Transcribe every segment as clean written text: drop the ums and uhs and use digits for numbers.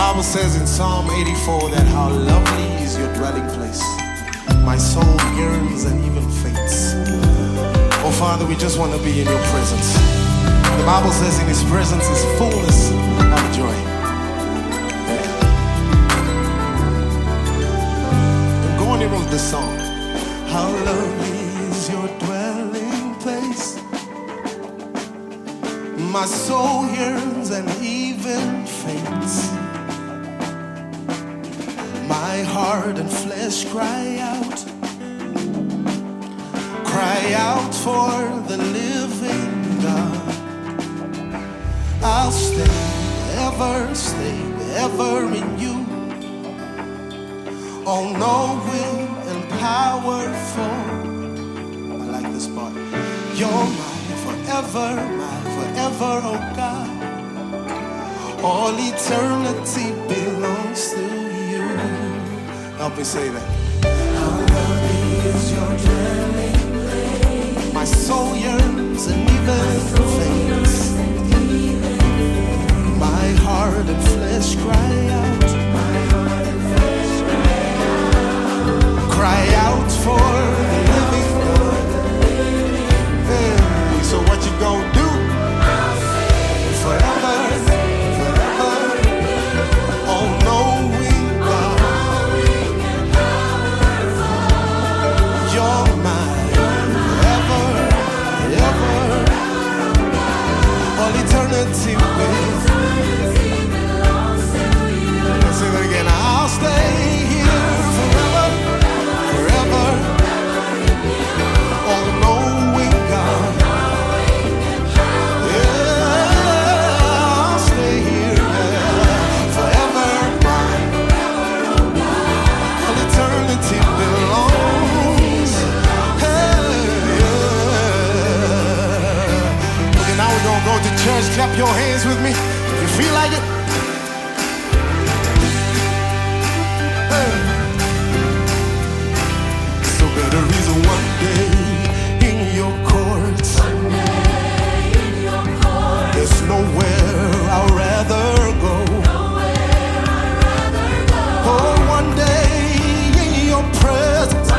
Bible says in Psalm 84 that how lovely is your dwelling place. My soul yearns and even faints. Oh Father, we just want to be in your presence. The Bible says in his presence is fullness of joy. And Gordy wrote this song. How lovely is your dwelling place. My soul yearns and even faints. My heart and flesh cry out for the living God. I'll stay ever in you, all knowing and powerful. I like this part. You're mine forever, oh God. All eternity belongs to you. Help me say that. How lovely is your dwelling place. My soul yearns and even faints. My heart and flesh cry out. Cry out for the living God. Hey, so what you gonna do? Forever. Eternity belongs to you. Let's say that again. I'll stay here forever. All knowing God. Yeah, I'll stay here forever. All eternity belongs. Okay, now we're gonna go to church. Clap your hands with me if you feel like it. So better is one day in your courts. There's nowhere I'd rather go. Oh, one day in your presence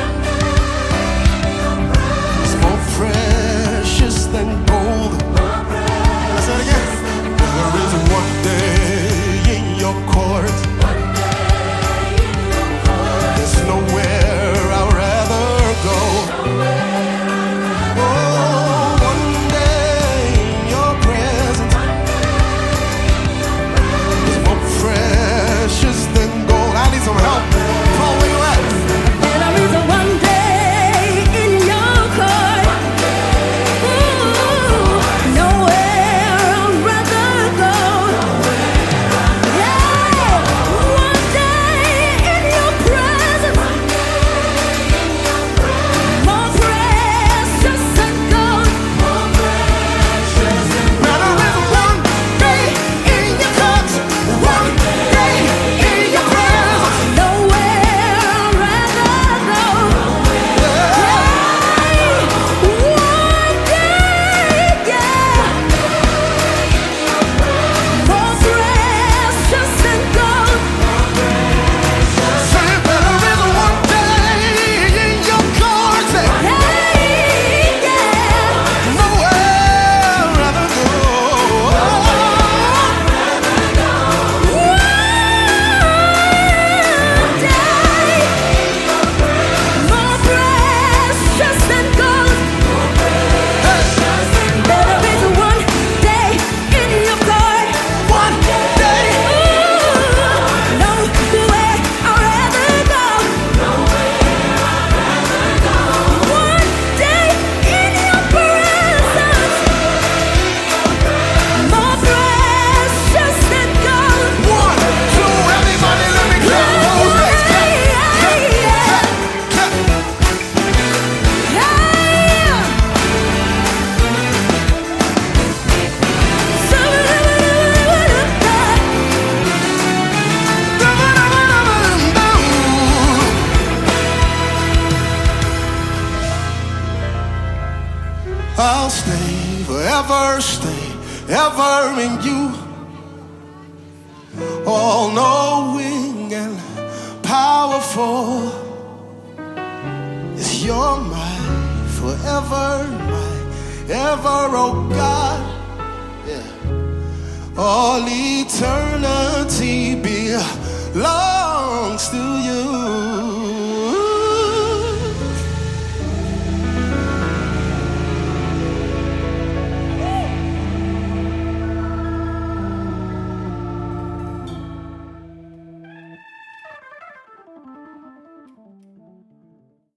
is more precious than gold. Again. There is one day in your court. There's nowhere I'd rather go. Oh, one day in your presence is more precious than gold. I need some help. Paul, where you at? There is one day in your court. I'll stay ever in you. Oh no. for is you're mine forever, my ever, oh God. Yeah. All eternity belongs